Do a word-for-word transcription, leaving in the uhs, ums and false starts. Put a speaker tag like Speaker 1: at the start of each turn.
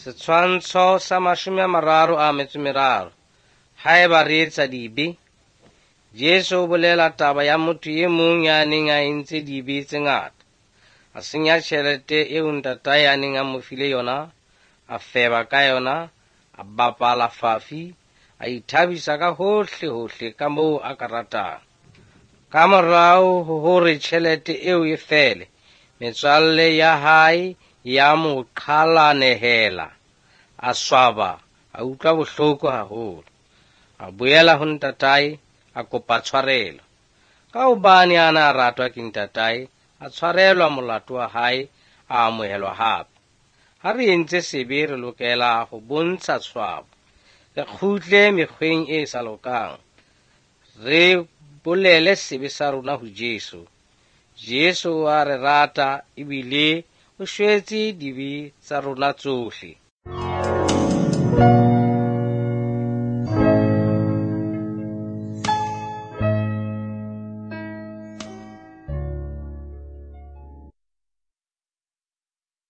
Speaker 1: Setshwantsho sa mashome a mararo a metso e meraro. Haeba re etsa dibe, Jesu o bolela taba ya motho e mong ya neng a entse dibe tse ngata. A senya tjhelete eo ntatae a neng a mo file yona, a feba ka yona, a bapala fafi, a ithabisa ka hohle hohle ka moo a ka ratang. Ka morao hore tjhelete eo e fele, metswalle ya hae ya mo qhalanehela, a swaba, a utlwa bohloko haholo. A boela ho ntatae, a kopa tshwarelo. Ka hobane a na ratwa ke ntatae, a tshwarelwa molato wa hae, a amohelwa hape. Ha re entse sebe re lokela ho bontsha tshwabo, re kgutle mekgweng e sa lokang, re bolele sebe sa rona ho Jesu. Jesu a re rata ebile o shwetse dibe tsa rona tsohle.